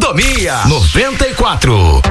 Mordomia 94.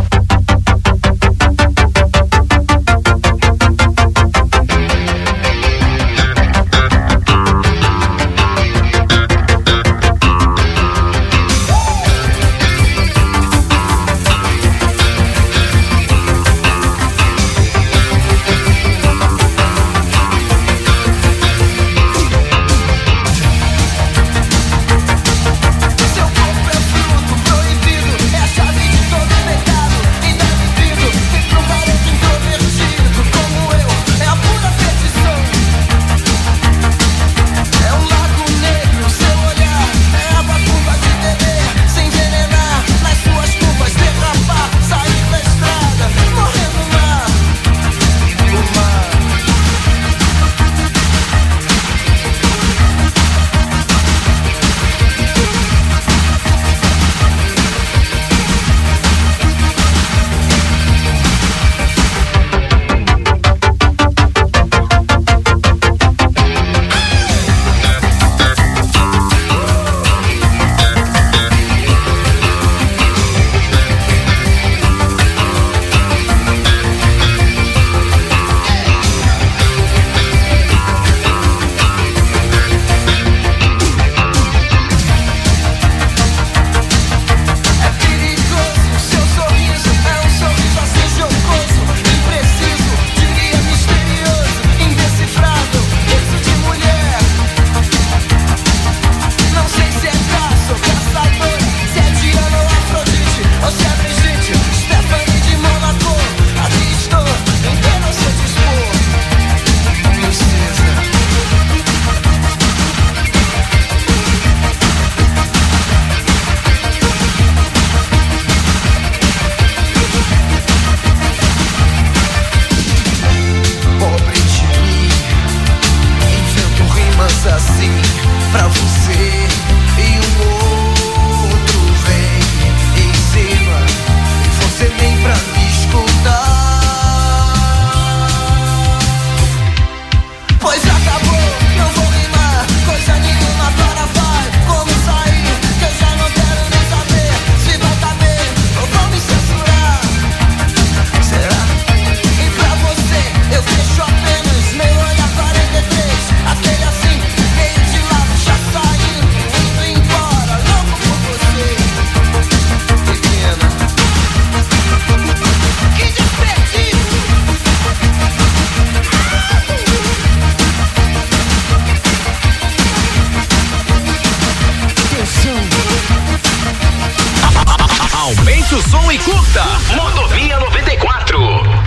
Aumente o som e curta Mordomia 94.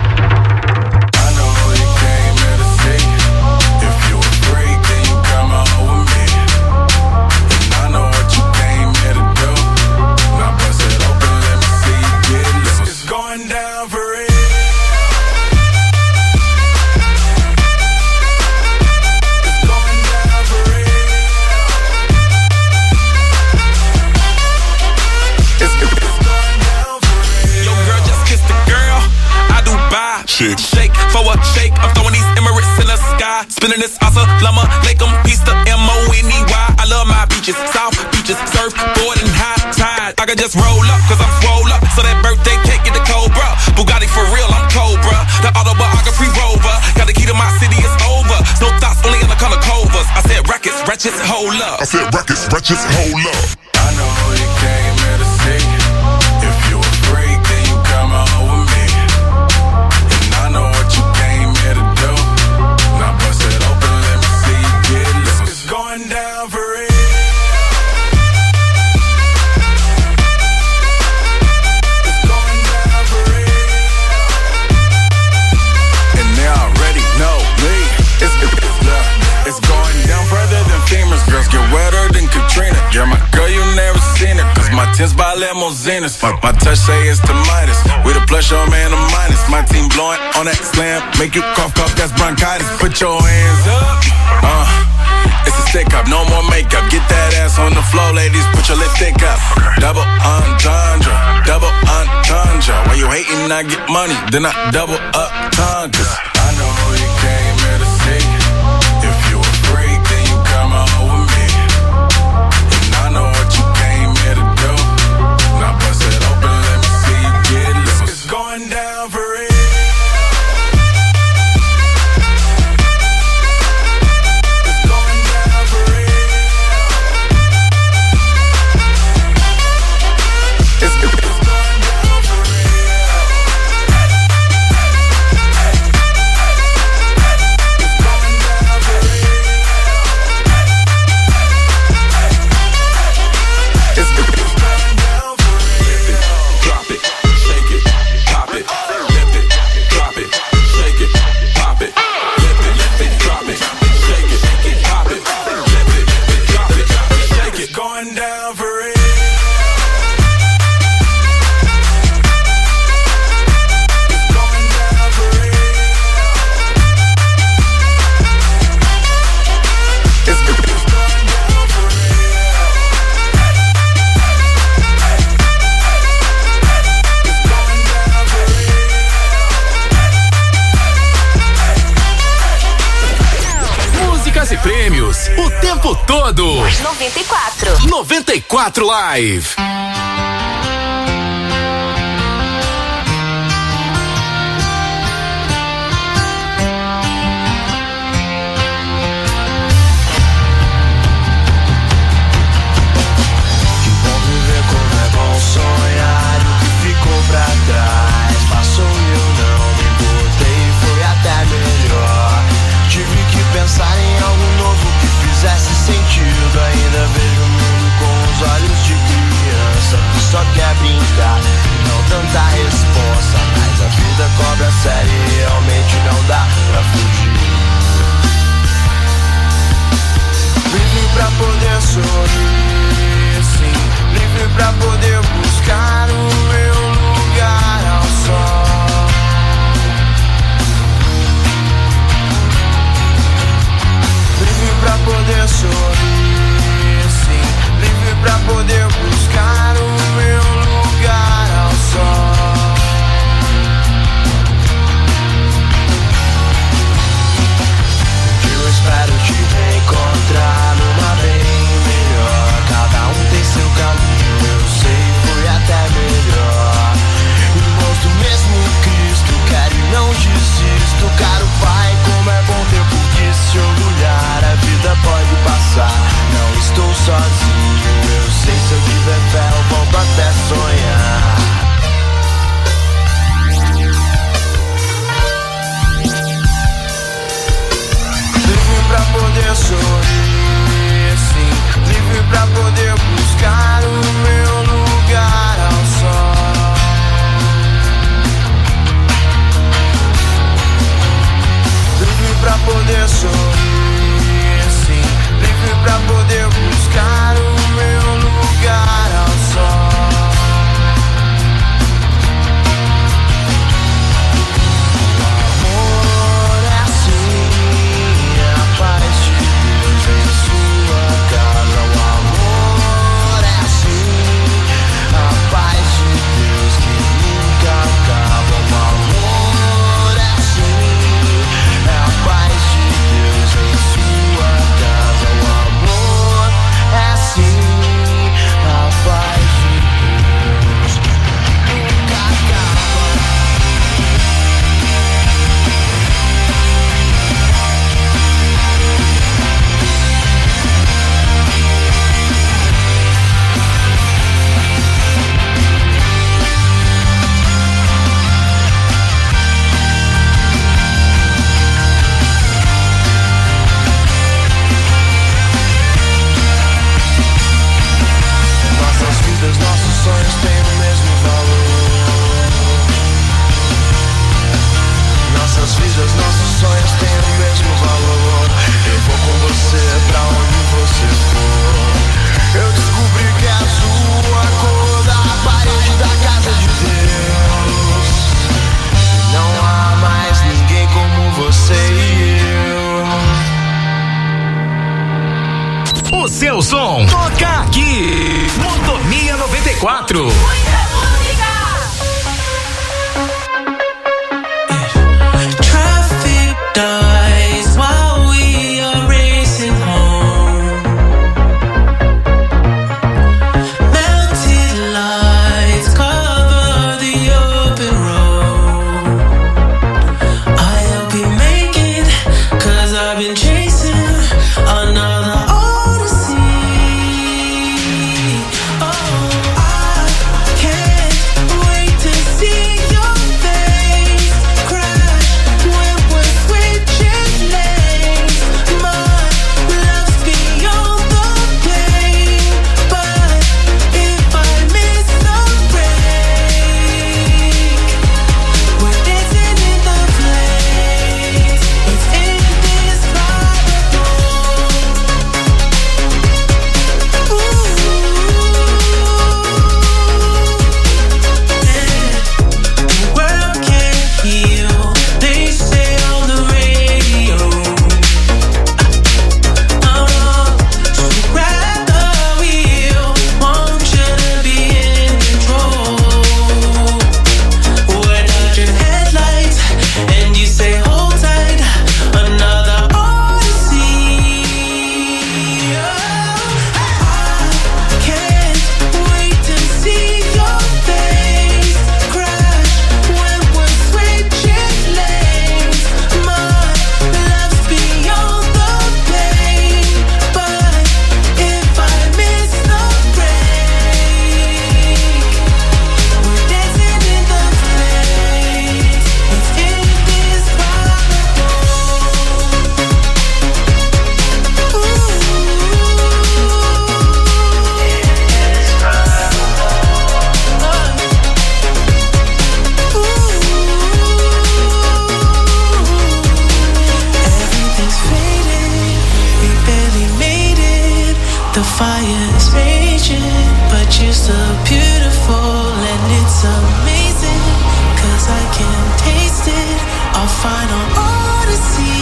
Shake for a shake, I'm throwing these Emirates in the sky. Spinning this Assalamu alaikum, peace to M-O-N-E-Y. I love my beaches, South beaches, surfboard and high tide. I can just roll up, cause I'm swole up. So that birthday cake get the Cobra. Bugatti for real, I'm Cobra. The autobiography rover. Got the key to my city, it's over. No thoughts, only in the color covers. I said rackets, wretches, hold up. I said rackets, wretches, hold up. I know who you came here to see. If you a freak, then you come on with me. Know what you came here to do. Now bust it open, let me see you get loose. It's going down for real. It's going down for real. And they already know me. It's going down further than femurs. Girls get wetter than Katrina. Yeah, my girl, you never seen it. Cause my tints by limousines. My touch say it's the Midas. We the plus, your man, the minus. My team blowing on that slam. Make you cough, that's bronchitis. Put your hands up. It's a stick up, no more makeup. Get that ass on the floor, ladies. Put your lipstick up. Double entendre, double entendre. When you hating, I get money. Then I double up tundras. I know who you came here to see. If you a freak, then you come on with me. And I know what you came here to do. Now bust it melhores o tempo todo. 94 Live. Sonhar o que ficou pra trás passou e eu não me importei, foi até melhor. Tive que pensar em algo novo que fizesse sentido. Ainda vejo o mundo com os olhos de criança que só quer brincar e não tanta resposta. Mas a vida cobra sério e realmente não dá pra fugir. Vive pra poder sorrir, sim. Livre pra poder buscar o meu lugar ao sol. Livre pra poder sorrir, sim. Livre pra poder buscar o meu lugar ao sol. Eu espero te reencontrar numa bem melhor. Cada um tem seu caminho, eu sei, foi até melhor. E mostro mesmo Cristo, quero e não desisto. Caro Pai, como é bom ter por que se orgulhar. A vida pode passar, não estou sozinho. Eu sei, se eu tiver fé eu volto até sonhar. Livre pra poder sorrir, sim. Livre pra poder buscar o meu lugar ao sol. Livre pra poder sorrir, sim. Livre pra poder buscar o meu lugar ao sol. O amor é assim, a paz de Deus em sua casa. O amor é assim, a paz de Deus que nunca acaba. O amor é assim, é a paz de Deus em sua casa. O amor é assim, a paz de Deus nunca acaba. Nossas vidas, nossos sonhos têm o mesmo valor. Nossas vidas, nossos sonhos têm o mesmo valor. Eu vou com você pra onde você for. Eu descobri que é azul a cor da parede da casa de Deus. Não há mais ninguém como você e eu. O seu som toca aqui. Motomia 94. Traffic dies while we are racing home. Melted lights cover the open road. I hope you make it, 'cause I've been chasing another odyssey. Oh, I It's amazing, 'cause I can taste it. Our final odyssey.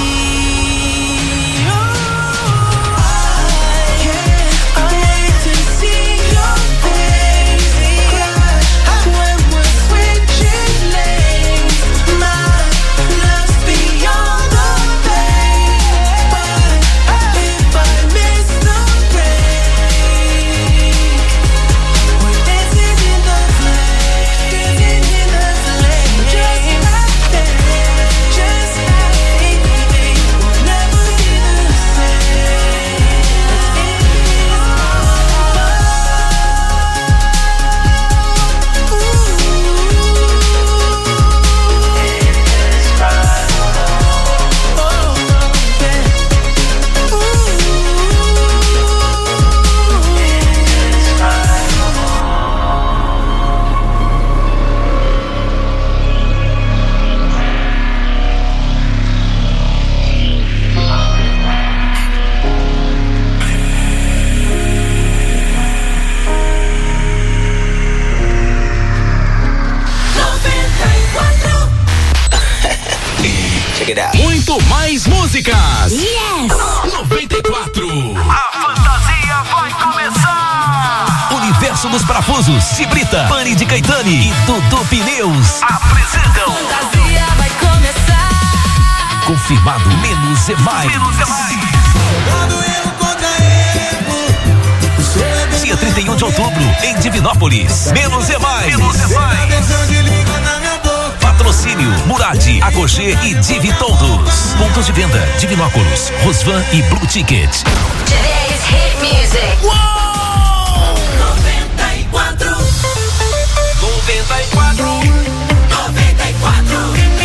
Muito mais músicas. Yes! 94. A fantasia vai começar. Universo dos Parafusos, de Brita, Pani de Caetani e Dudu Pneus Apresentam. Fantasia vai começar. Confirmado, menos é mais. Dia 31 de outubro, em Divinópolis. Menos é mais. Patrocínio Murad, Agogê e Divi Todos. Pontos de venda: Divinópolis, Rosvan e Blue Ticket. Today's hit music. 94. 94. 94.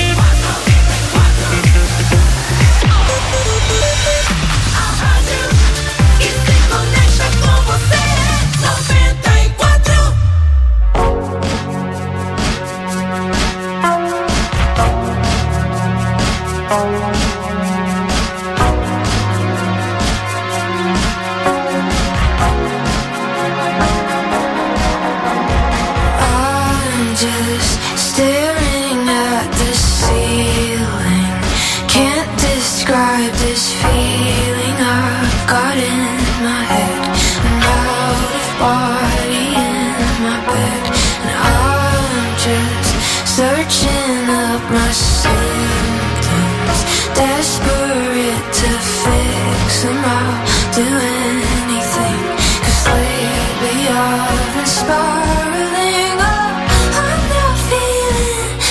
A rádio que se conecta com você. 94. I'm just staring at the ceiling. Can't describe this feeling I've got in my head. I'm out of body in my bed, and I'm just searching up my symptoms, desperate to fix them. I'll do anything, 'cause lately I've been spiraling up. I'm not feeling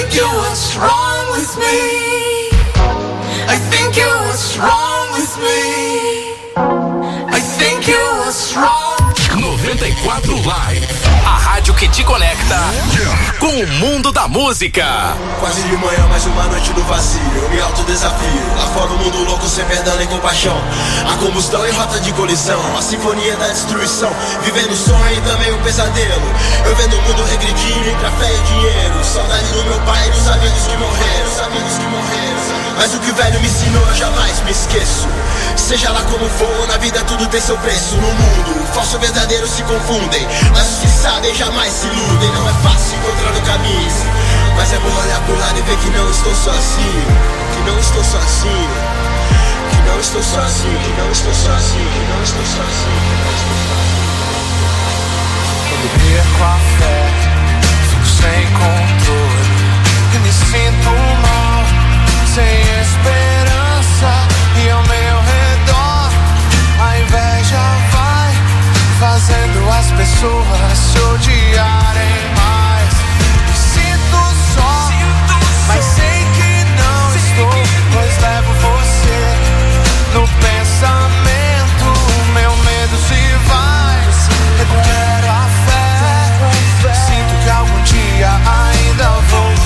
think you what's wrong with me. I think you what's wrong with me. I think you what's wrong. 94 Live, a rádio que te conecta com o mundo da música. Quase de manhã, mais uma noite do vazio. Eu me autodesafio. Lá fora o mundo louco, sem perdão nem compaixão. A combustão em rota de colisão, a sinfonia da destruição. Vivendo o sonho e também o pesadelo. Eu vendo o mundo regredir entre a fé e o dinheiro. Saudade do meu pai e dos amigos que morreram. Mas o que o velho me ensinou eu jamais me esqueço. Seja lá como for, na vida tudo tem seu preço. No mundo, o falso e o verdadeiro se confundem, mas os que sabem jamais se iludem. Não é fácil encontrar o caminho, mas é bom olhar pro lado e ver que não estou sozinho. Que não estou sozinho. Que não estou sozinho. Que não estou sozinho. Que não estou sozinho. Quando perco a fé, fico sem controle e me sinto mal, sem esperança. E ao meu redor a inveja vai fazendo as pessoas se odiarem mais. Me sinto só, mas sei que não estou, pois levo você no pensamento. Meu medo se vai, recupero a fé. Sinto que algum dia ainda vou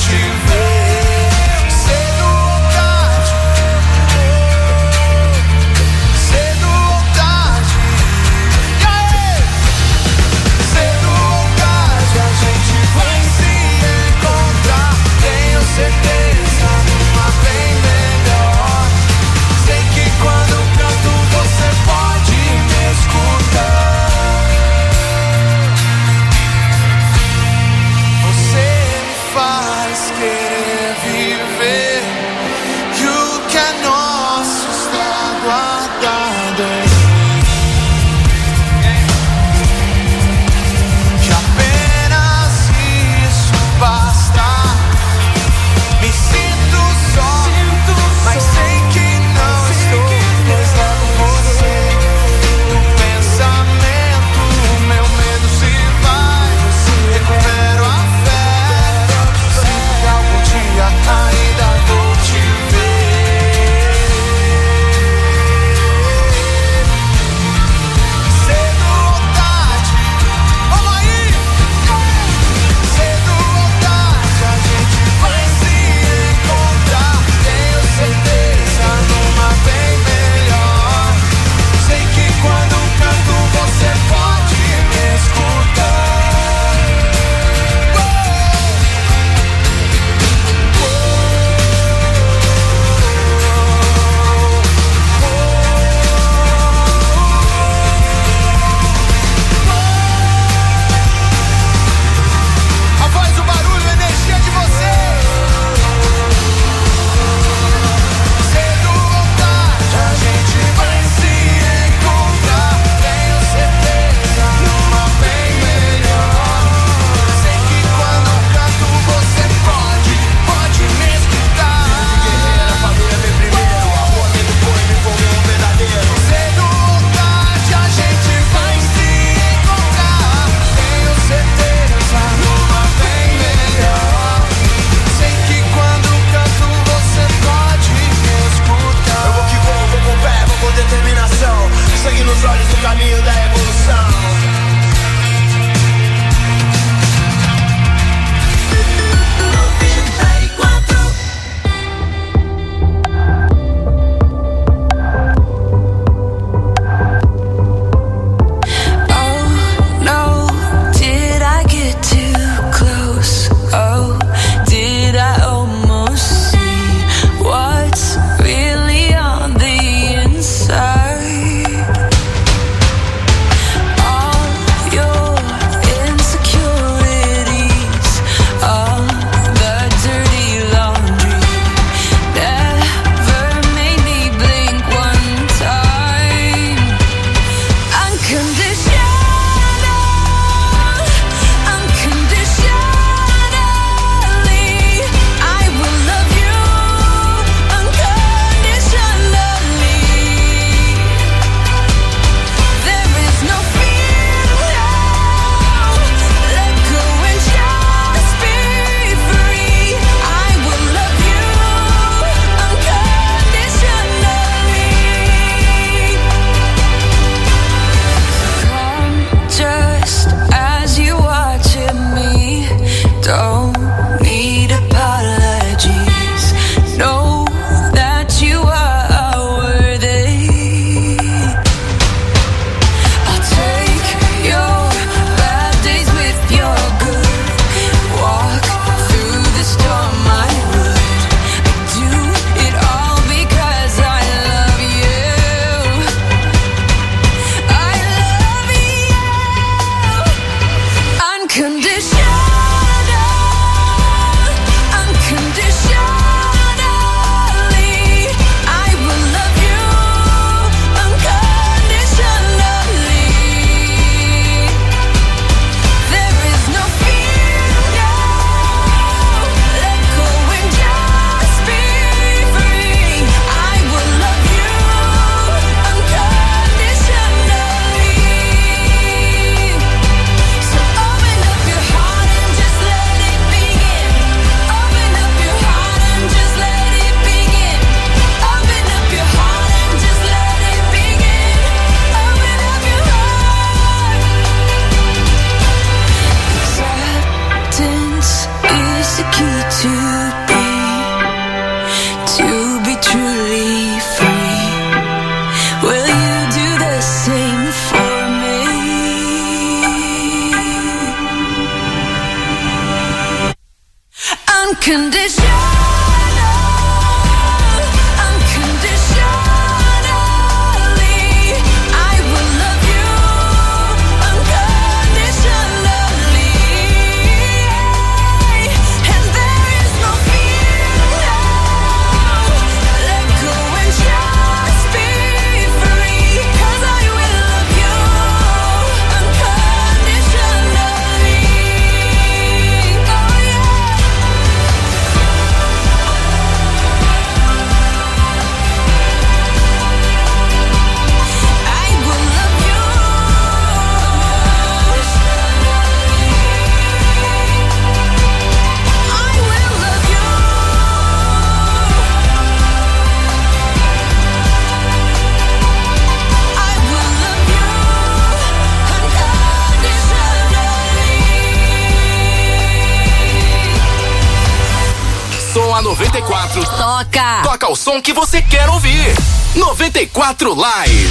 A 94 toca o som que você quer ouvir. 94 Live.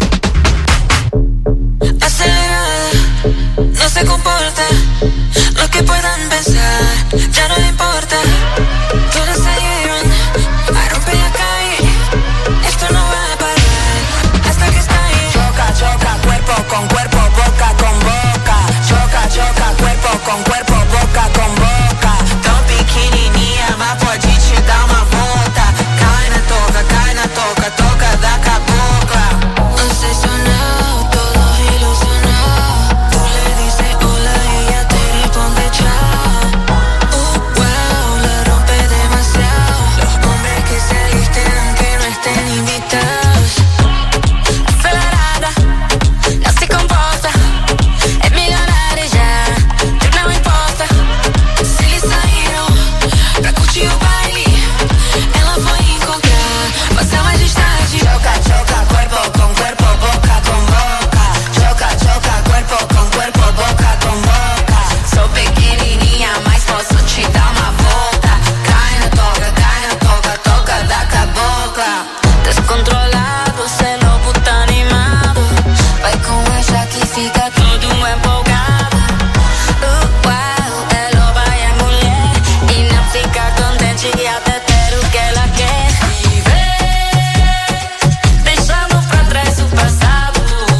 Acelerada, no se comporta. Lo que puedan pensar, ya no le importa. Todas se llevan a romper la calle. Esto no va a parar hasta que estalle. Choca, choca, cuerpo con cuerpo, boca con boca. Choca, choca, cuerpo con cuerpo, boca con boca. Tão pequenininha, mas pode te dar uma volta. Cai na toca, toca da cabocla. Obsesionado, todo ilusionado. Tú le dices hola y ella te responde chao. Wow, la rompe demasiado. Los hombres que se alisten aunque no estén invitados. Acelerada, no se comporta. Es millonaria ya, não importa. Se eles saíram pra curtir o baile, ela foi encontrar Vossa Majestade. Choca, choca, cuerpo con cuerpo, boca con boca. Choca, choca, cuerpo con cuerpo, boca con boca. Sou pequenininha, mas posso te dar uma volta. Cai na toca, toca da cabocla. Descontrolado, cê lobo tá animado. Vai com essa que fica todo empolgado. Uau, é loba e é mulher. E não fica contente e até ter o que ela quer. Viver, deixando pra trás o passado.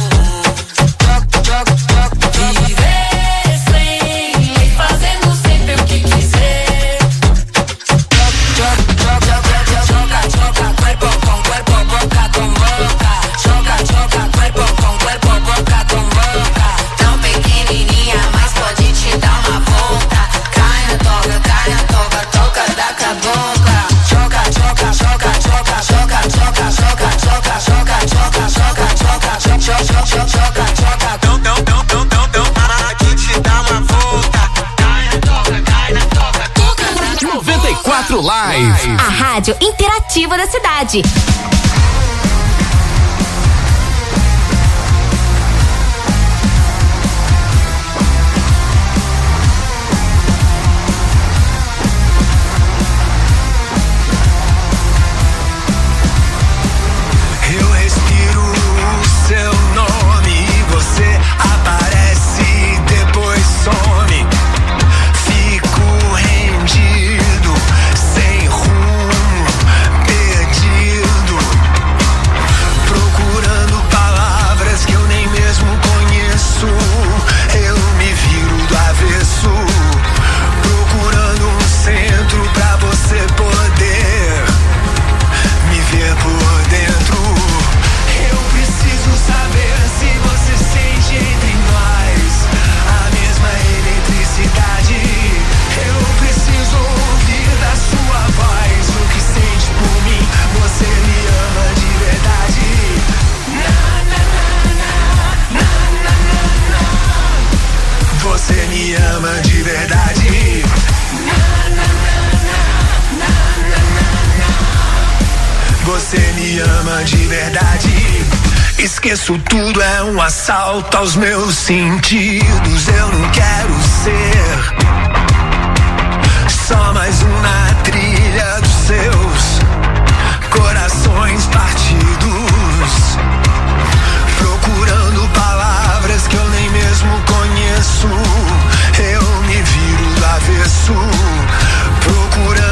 Viver sem, e fazendo sempre o que quiser. Choca, choca, cuerpo con cuerpo, boca con boca. Choca, choca, cuerpo con cuerpo, boca con boca. Tão pequenininha, mas pode te dar uma volta. Cai na toca da cabocla. Choca, choca, choca, choca, choca, choca, choca, choca, choca, choca, choca, choca, choca, choca. Aqui te dá uma volta. Cai na toca. 94 Live. A rádio interativa da cidade. Eu respiro o seu nome e você aparece, depois some. Fico rendido, sem rumo, perdido, procurando palavras que eu nem mesmo conheço. Eu me viro do avesso, procurando um centro pra você poder me ver por dentro. Eu preciso saber se você sente entre nós a mesma eletricidade. Eu preciso ouvir da sua voz o que sente por mim. Você me ama de verdade. Você me ama de verdade. Você me ama de verdade. Esqueço tudo, é um assalto aos meus sentidos. Eu não quero ser só mais um na trilha dos seus corações partidos, procurando palavras que eu nem mesmo conheço. Eu me viro do avesso, procurando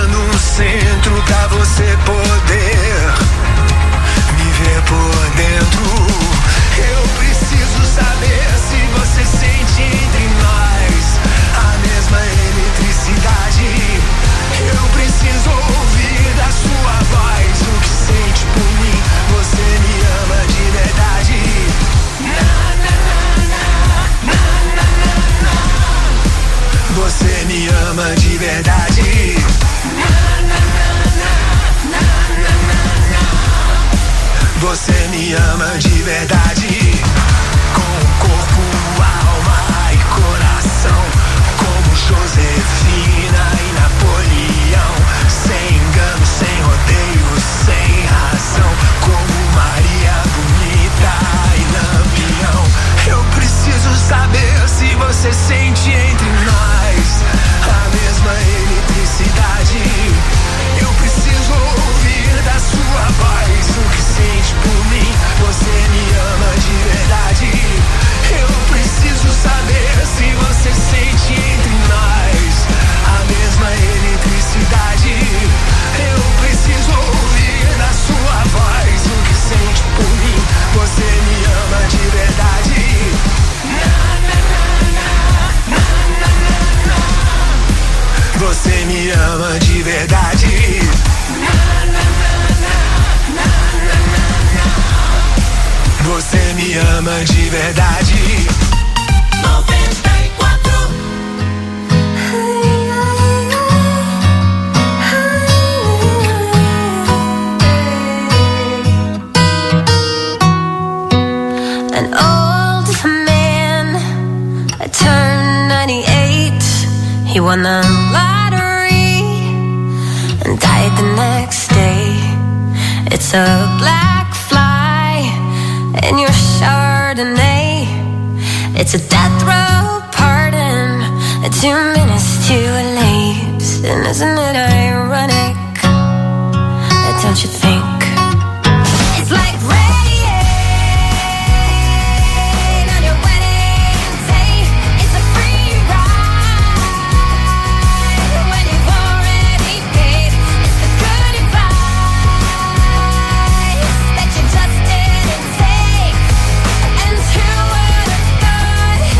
Você me ama de verdade, com corpo, alma e coração, como Josefina e Napoleão, sem engano, sem rodeio, sem razão, como Maria Bonita e Lampião. Eu preciso saber se você sente entre nós a mesma eletricidade. Eu preciso ouvir da sua voz o que sente por mim. Você me ama de verdade. Eu preciso saber se você sente entre nós a mesma eletricidade. Eu preciso ouvir da sua voz o que sente por mim. Você me ama de verdade. Você me ama de verdade. Você me ama de verdade. 94. An old man, turned 98. He won the lottery and died the next day. It's a black fly in your Chardonnay. It's a death row pardon, 2 minutes too late. And isn't it ironic? Don't you think? It's like rain on your wedding day. It's a free ride when you've already paid. It's the good advice that you just didn't take. And who would have thought it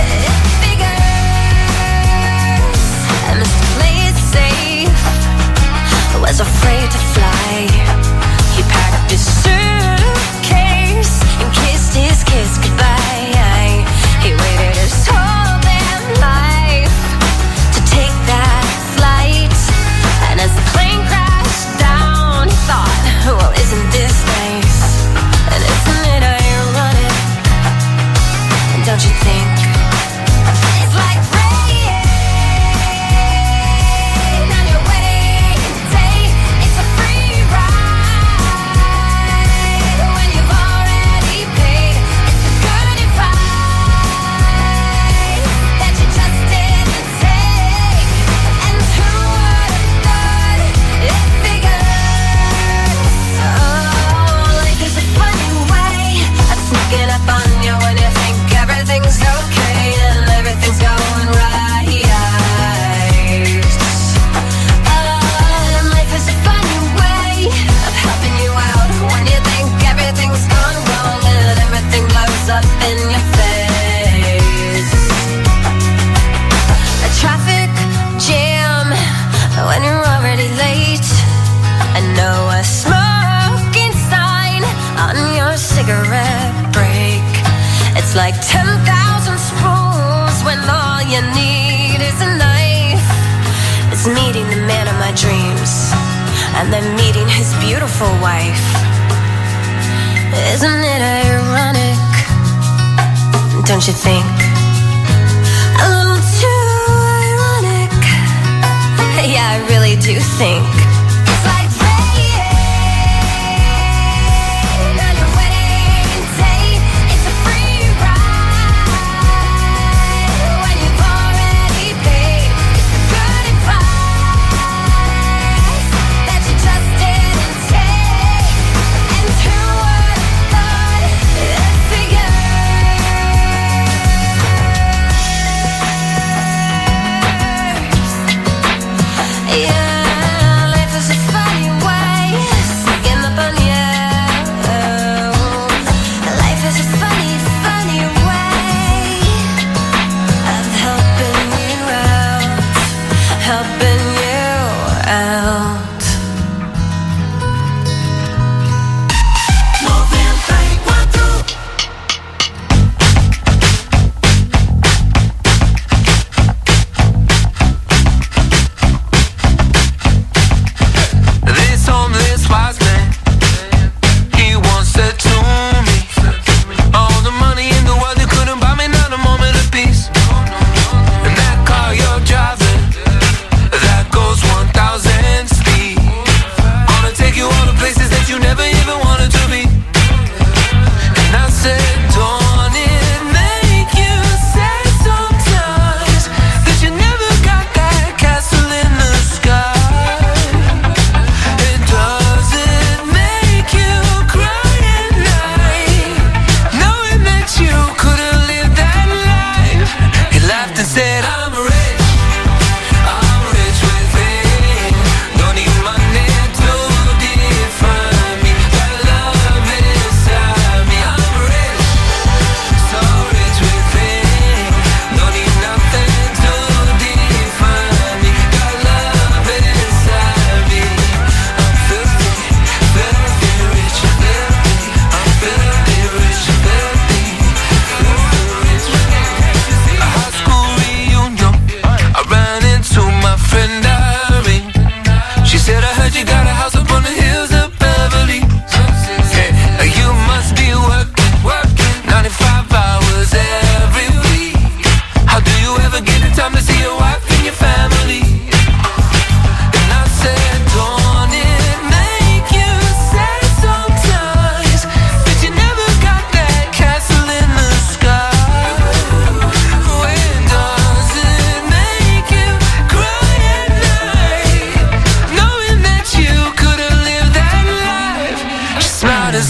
figures? And Mr. Play it safe was afraid to fly. He packed his suitcase and kissed his kiss goodbye. He waited his whole damn life to take that flight. And as the plane crashed down, he thought, well, isn't this nice? And isn't it ironic? And don't you think? It's like rain on your wedding day. It's a free ride when you've already paid. It's the good advice that you just didn't take. And who would have thought it figures? Oh, life is a funny way of sneaking up on you when you think everything's okay and everything's going right. Life is a funny way of helping you out when you think everything's gone wrong and everything blows up in your face. A traffic jam when you're already late. I know a smoking sign on your cigarette break. It's like 10,000 spools when all you need is a knife. It's meeting the man of my dreams and then meeting his beautiful wife. Isn't it ironic? Don't you think? A little too ironic. Yeah, I really do think. It's like rain on your wedding day. It's a free ride when you've already paid. It's the good advice that you just didn't take. And who would have thought it figures? Yeah,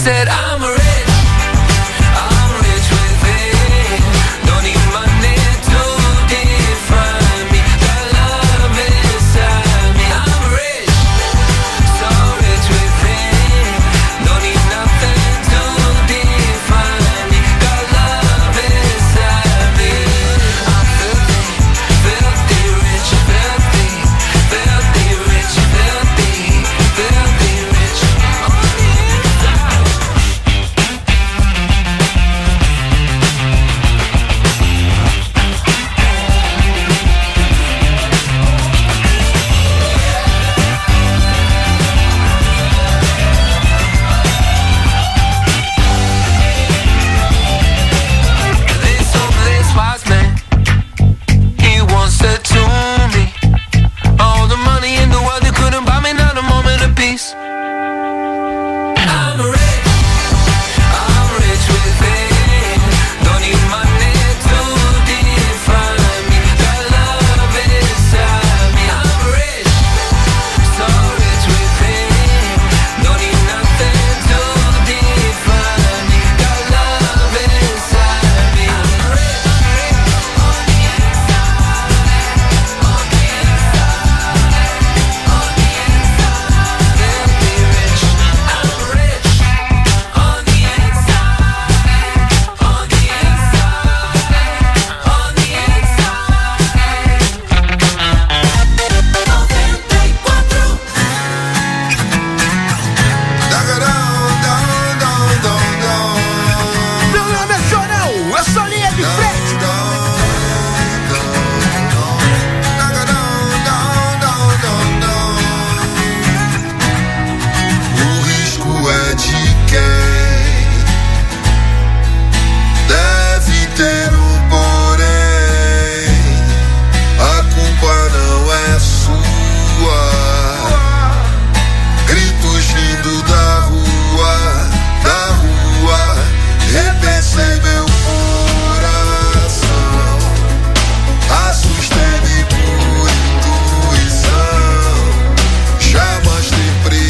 said I'm rich within. Don't need money to define me. The love inside me. I'm rich, so rich within. Don't need nothing to define me. The love inside me. I'm filthy rich, filthy rich, filthy rich on the inside. This wise man, he once said to me, all the money in the world, they couldn't buy me not a moment of peace. I'm rich within. Don't need money to define me. The love inside me. I'm rich, so rich within. Don't need nothing to define me. The love inside me. I'm rich on the inside, on the inside, on the inside. Filthy rich. I'm rich on the inside, on the inside, on the Meu nome é Chorão, eu sou linha de frente. O risco é de quem deve ter um porém. A culpa não é sua. Gritos vindo da rua, repensei meu coração. Assustei-me por intuição. Jamais ter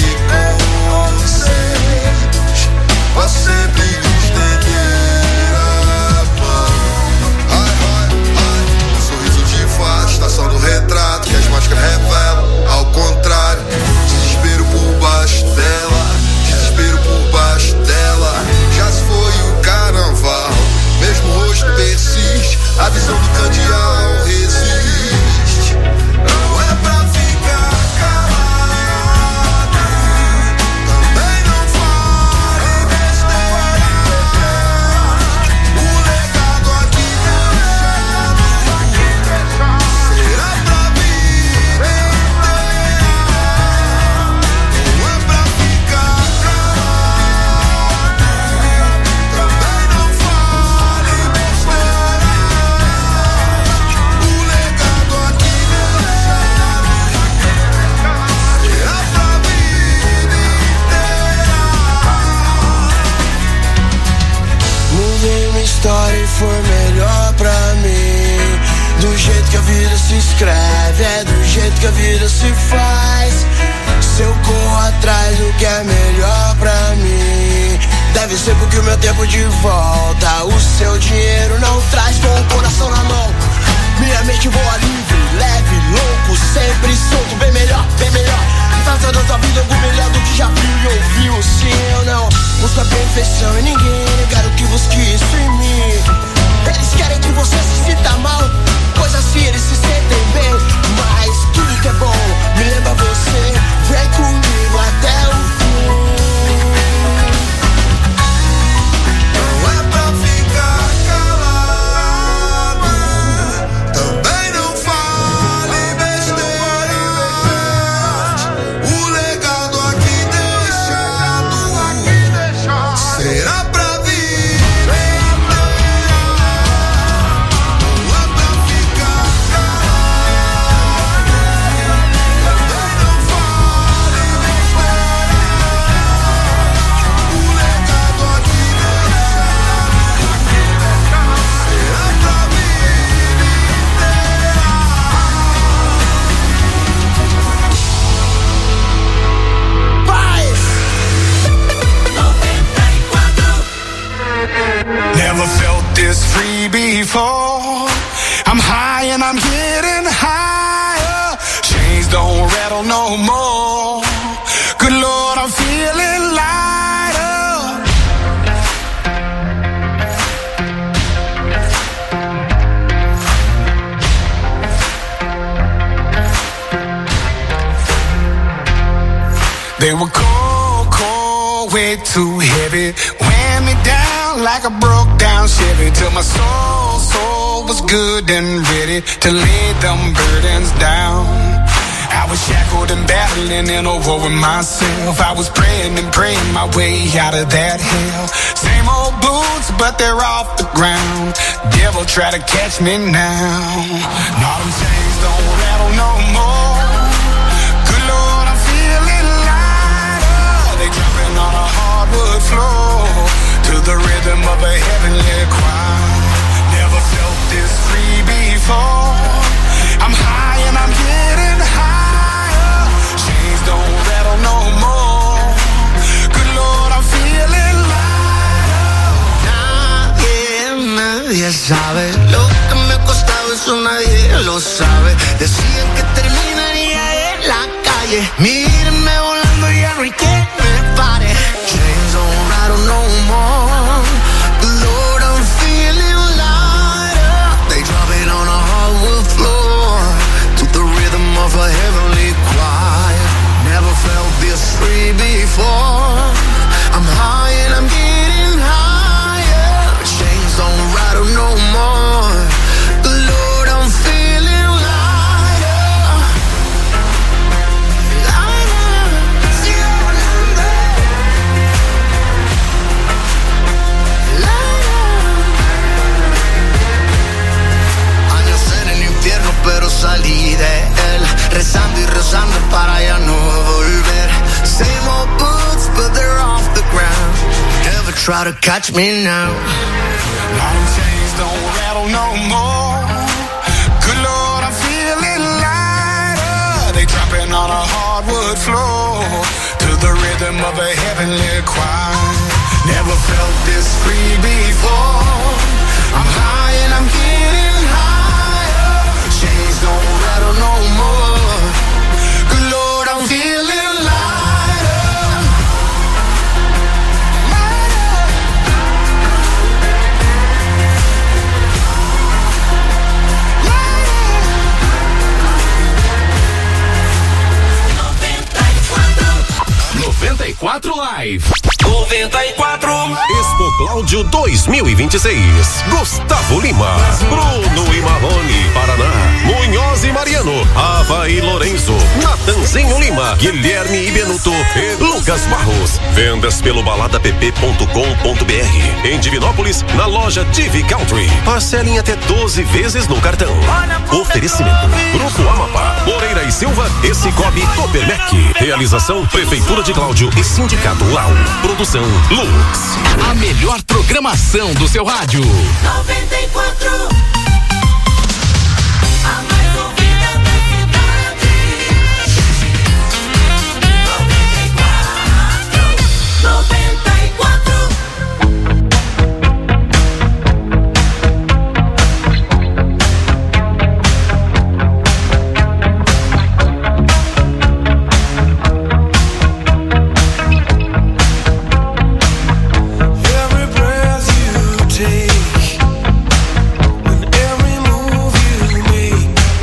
preconceitos. Vou sempre estender a mão. Um sorriso de fato está só no retrato que as máscaras revelam. Ao contrário, desespero por baixo dela. Desespero por baixo dela. Já se foi o carnaval. Mesmo o rosto persiste. A visão do candeal resiste. Não é pra ficar calado. Também não fale besteira. O legado aqui deixado será pra vida inteira. Não é pra ficar calado. Também não fale besteira. O legado aqui deixado será pra vida inteira. Mudei minha história e foi melhor pra mim. Do jeito que a vida se escreve, é do jeito que a vida se faz. Se eu corro atrás do que é melhor pra mim, deve ser porque o meu tempo de volta o seu dinheiro não traz. Com o coração na mão, minha mente voa livre, leve, louco, sempre solto. Bem melhor, bem melhor. Faça da tua vida algo melhor do que já viu e ouviu. Sim, eu não busco a perfeição em ninguém. Quero que busque isso em mim. Eles querem que você se sinta mal, pois assim eles se sentem bem. Mas tudo que é bom me lembra você. Vem comigo até o fim. Não é pra ficar calado. Também não fale besteira. O legado before. I'm high and I'm getting higher. Chains don't rattle no more. Good Lord, I'm feeling lighter. They were cold, cold, way too heavy. Weighed me down like a broke down Chevy. Till my soul was good and ready to lay them burdens down. I was shackled and battling in a war with myself. I was praying and praying my way out of that hell. Same old boots, but they're off the ground. Devil try to catch me now. No, them chains don't rattle no more. Good Lord, I'm feeling lighter. They jumping on a hardwood floor to the rhythm of a heavenly choir. Never felt this free before. I'm high and I'm getting higher. Chains don't rattle no more. Good Lord, I'm feeling lighter. Nadie sabe lo que me ha costado, eso nadie lo sabe. Decían que terminaría en la calle. Mírenme volando, ya no hay quien me pare. Chains don't rattle no more. Good Lord, I'm feeling lighter. They drop it on a hardwood floor to the rhythm of a heavenly choir. Never felt this free before. I'm high and I'm getting higher. Chains don't rattle no more. Good Lord, I'm feeling lighter. Lighter, sigo volando. Lighter. Años en el infierno, pero salí de él. Rezando y rezando para ya no volver. Same old boots, but they're off the ground. Never try to catch me now. Long chains don't rattle no more. Good Lord, I'm feeling lighter. They dropping on a hardwood floor to the rhythm of a heavenly choir. Never felt this free before. I'm high and I'm getting higher. Chains don't rattle no more. Good Lord, I'm feeling lighter. Live 94 Expo Cláudio 2026. Gustavo Lima, Bruno e Marrone, Paraná, Munhoz e Mariano, Ava e Lorenzo, Natanzinho Lima, Guilherme e Benuto e Lucas Barros. Vendas pelo baladapp.com.br. Em Divinópolis, na loja Divi Country. Parcelem até 12 vezes no cartão. Oferecimento Grupo Amapá, Moreira e Silva e Cicobi Copermec. Realização Prefeitura de Cláudio e Sindicato Rural. Produção Lux. A melhor programação do seu rádio. 94. A mais ouvida da cidade. 94. Take when every move you make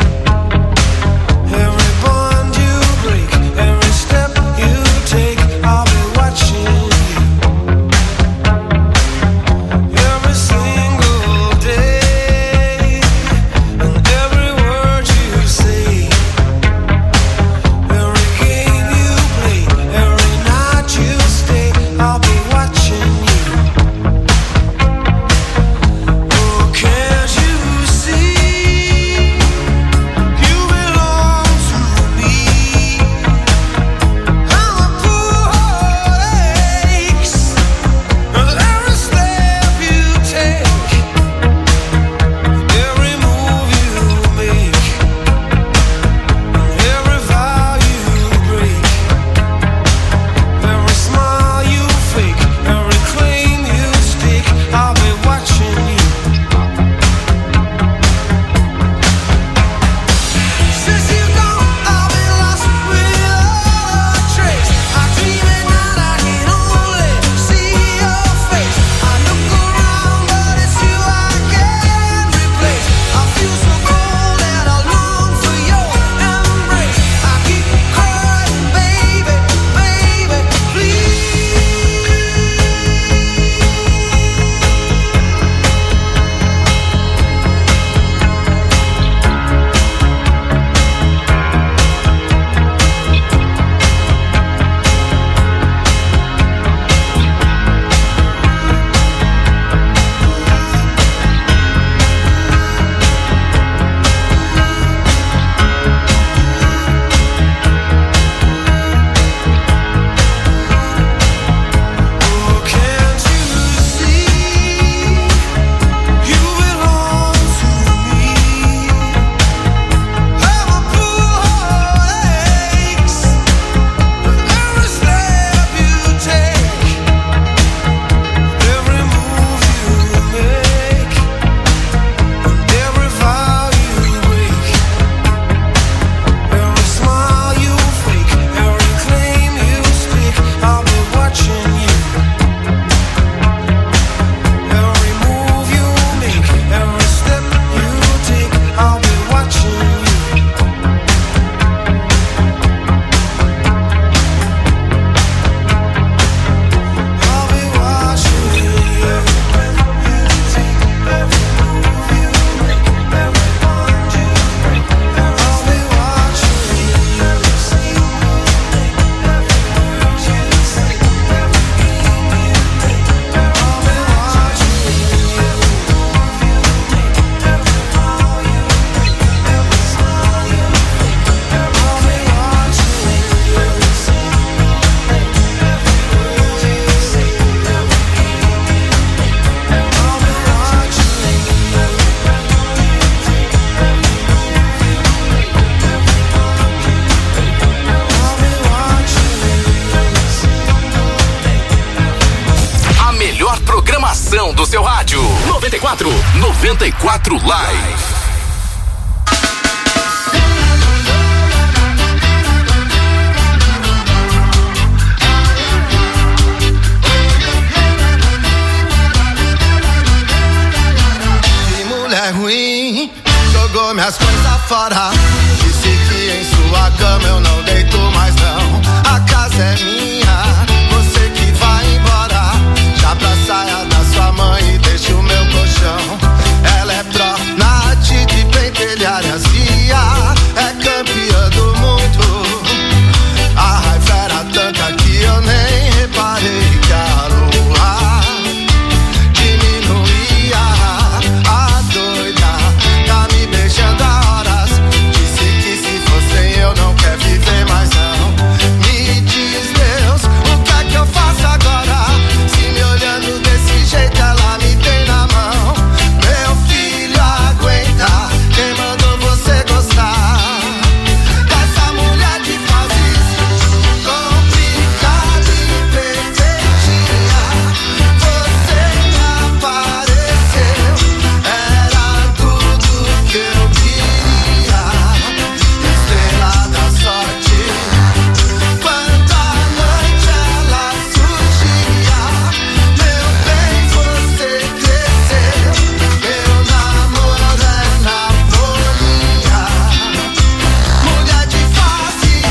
estação do seu rádio. 94 Live. Mulher ruim, jogou minhas coisas fora. Disse que em sua cama eu não deito mais não. A casa é minha, você que vai embora. Já pra saia da sua mãe e deixa o meu colchão. Ela é pró na arte de pentelharia, é campeã do mundo. A raiva era tanta que eu nem reparei que a lua diminuía. A doida tá me beijando há horas. Disse que se fosse eu não quer viver mais não. Me diz Deus, o que é que eu faço agora? Se me olhando desse jeito ela me tem na mão. Meu filho aguenta, quem mandou você gostar dessa mulher de fases complicada e perfeitinha? Você me apareceu, era tudo que eu queria. Estrela da sorte, quanta noite ela surgia. Meu bem, você cresceu, meu namoro é na folhinha. Mulher de face,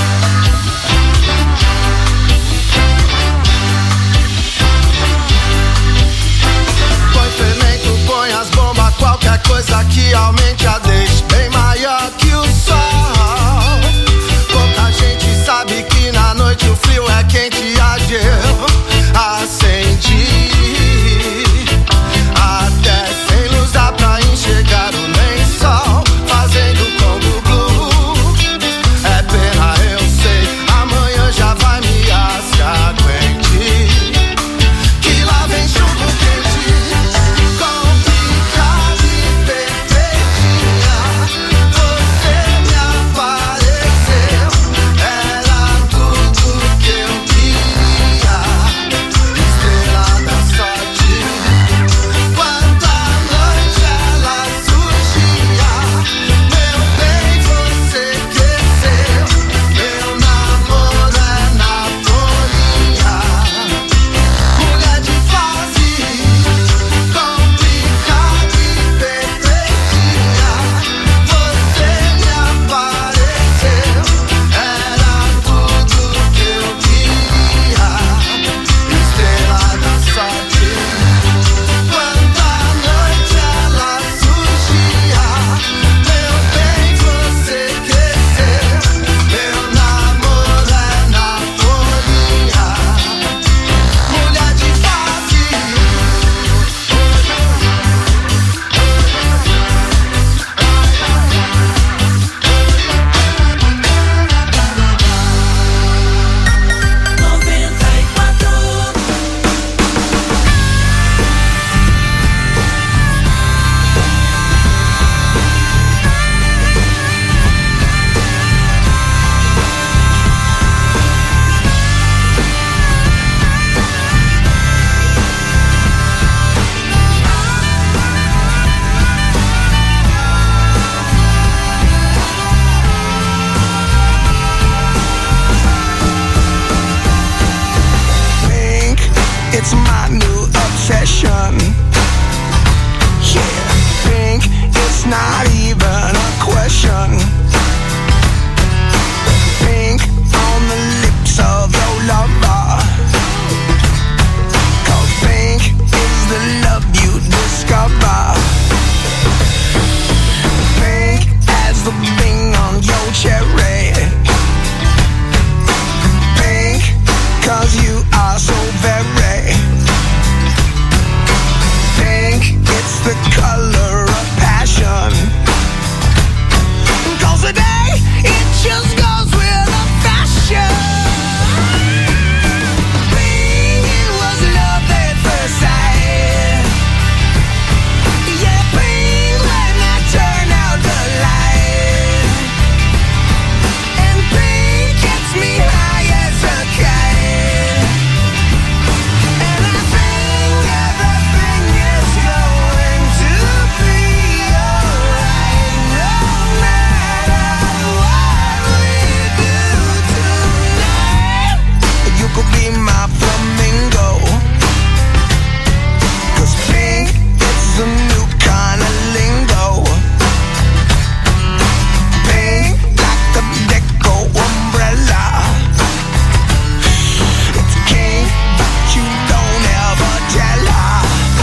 põe fermento, põe as bombas, qualquer coisa que aumente a deixe bem maior que o sol. Pouca gente sabe que na noite o frio é quente e a gel acendi. Até sem luz dá pra enxergar o lençol fazendo Congo Blue. É pena, eu sei, amanhã já vai me se aguente. Que lá vem chumbo quente, complicado e perfeitinha. Você me apareceu, era tudo que eu queria. Estrela da sorte, quanta noite ela surgia. Meu bem, você cresceu, meu namoro é na folhinha. Mulher de face, complicada e perfeitinha. Você me apareceu, era tudo que eu queria. Estrela da sorte, quanta noite ela surgia. Meu bem, você cresceu, meu namoro é na folhinha. Mulher de face, Pink, it's my new obsession. Yeah, pink, it's not even a question. Pink on the lips of your lover. 'Cause pink is the love you discover. Pink as the bing on your cherry. Pink, 'cause you are so very my flamingo. 'Cause pink is a new kind of lingo. Pink like a deco umbrella. It's king, but you don't ever tell her.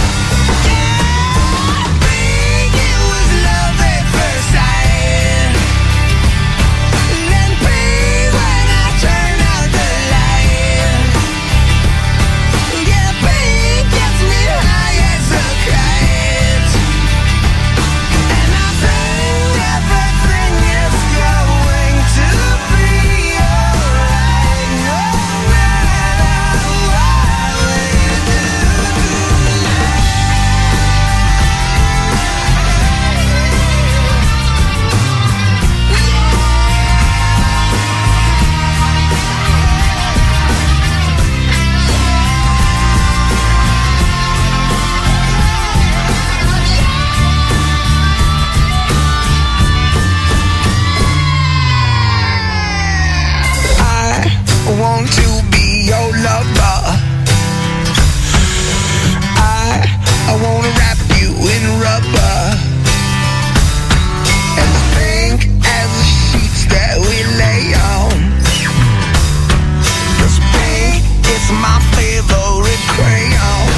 Yeah, pink, it was love at first sight. Then pink when I turn out the light. Yeah, pink gets me high as a kite. And I think everything is going to be alright, no matter what we do tonight. I want to be your lover. I wanna wrap you in rubber. As pink as the sheets that we lay on. 'Cause pink is my favorite crayon.